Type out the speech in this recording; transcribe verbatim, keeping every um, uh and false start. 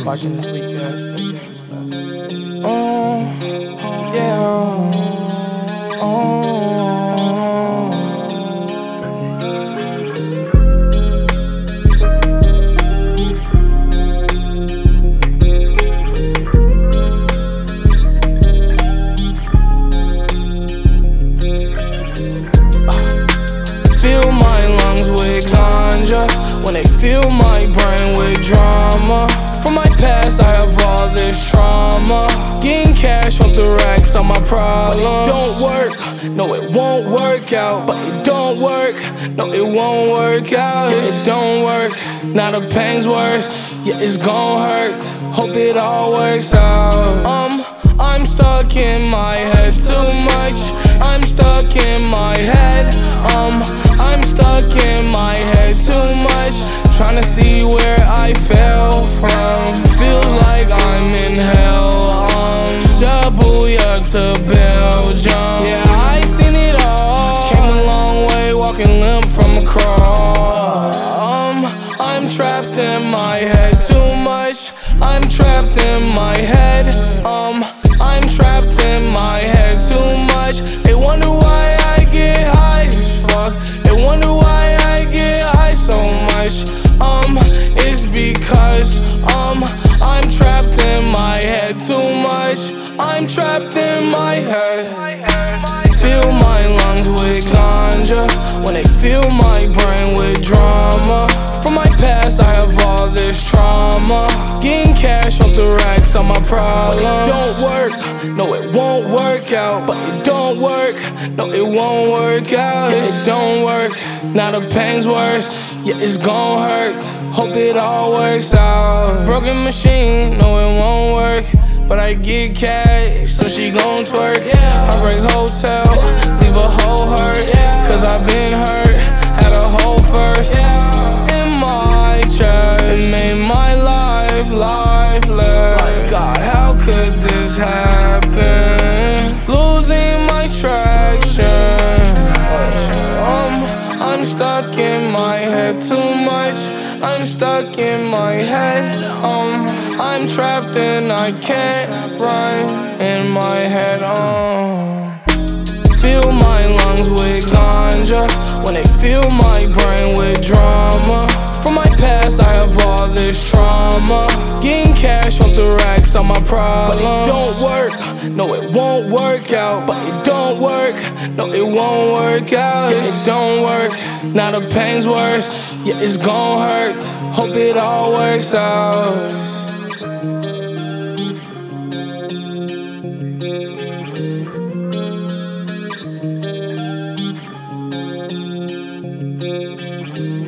Watching this weak ass, fake ass, fast and furious. Oh, yeah. Oh. Fill my lungs with ganja when they fill my brain with drama. From my past, I have all this trauma. Getting cash off the racks on my problems. But it don't work, no, it won't work out. But it don't work, no, it won't work out. Yeah, it don't work, now the pain's worse. Yeah, it's gon' hurt, hope it all works out. Um, I'm stuck in my head too much. I'm stuck in my head. Um, I'm stuck in my head too much. Trying to see where I fell from. Feels like I'm in hell. Um, Shabuya to Belgium. Yeah, I seen it all. Came a long way, walking limp from a crawl. Um, I'm trapped in my head too much. I'm trapped in my head. Um, I'm trapped in my head too much. They wonder why I get high as fuck. They wonder why I get high so much. Um, it's because, um, I'm trapped in my head too much. I'm trapped in my head. Fill my lungs with ganja when they fill my brain with drama. From my past, I have all this trauma. Getting cash off the racks on my problems. But it don't work, no, it won't work out. But it don't work, no, it won't work out. Yeah, it don't work, now the pain's worse. Yeah, it's gon' hurt, hope it all works out. Broken machine, no, it won't work. But I get cash, so she gon' twerk. Heartbreak hotel, leave a hole hurt. Cause I been hurt, had a hole first. In my chest, it made my life lifeless. Like God, how could this happen? Losing my traction. Um, I'm stuck in my head too much. I'm stuck in my head. Um, I'm trapped and I can't run in my head. Um, fill my lungs with ganja when they fill my brain with drama. From my past, I have all this trauma. Getting cash off the racks on my problems. But it don't work, no, it won't work out. But it don't work, no, it won't work out. Yeah, it don't work, now the pain's worse. Yeah, it's gon' hurt, hope it all works out.